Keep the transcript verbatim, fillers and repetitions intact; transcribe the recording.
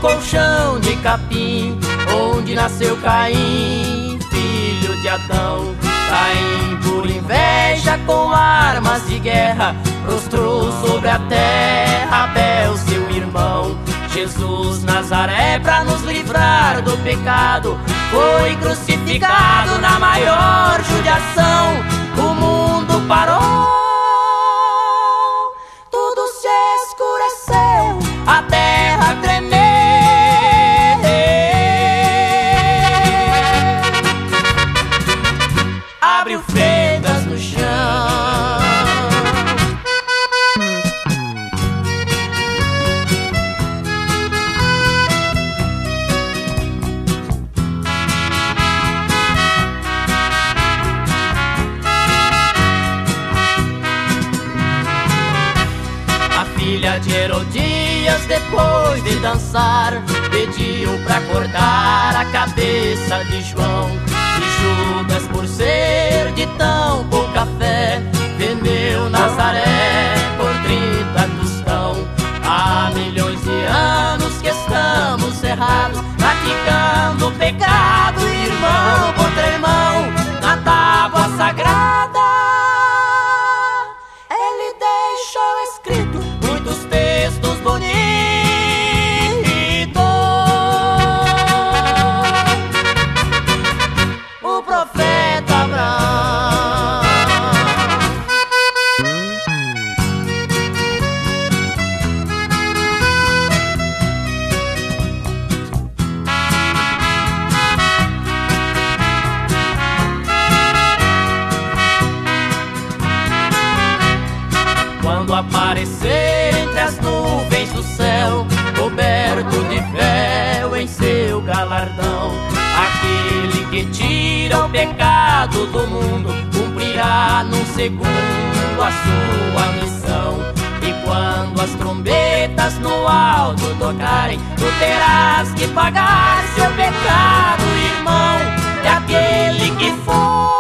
colchão de capim, onde nasceu Caim, filho de Adão. Caim, por inveja, com armas de guerra, prostrou sobre a terra Abel, seu irmão. Jesus Nazaré, pra nos livrar do pecado, foi crucificado na maior judiação. O mundo parou, tudo se escureceu, a terra tremeu. Abriu fendas no chão. Filha de Herodias, depois de dançar, pediu pra cortar a cabeça de João. E Judas, por ser de tão pouca fé, vendeu Nazaré por trinta tostão. Há milhões de anos que estamos errados, praticando o pecado, irmão contra irmão. Na tábua sagrada ele deixou escrito muitos textos bonitos. O profeta Abraão. Quando aparecer entre as nuvens do céu, coberto de véu em seu galardão, aquele que tira o pecado do mundo cumprirá num segundo a sua missão. E quando as trombetas no alto tocarem, tu terás que pagar seu pecado, irmão, e aquele que for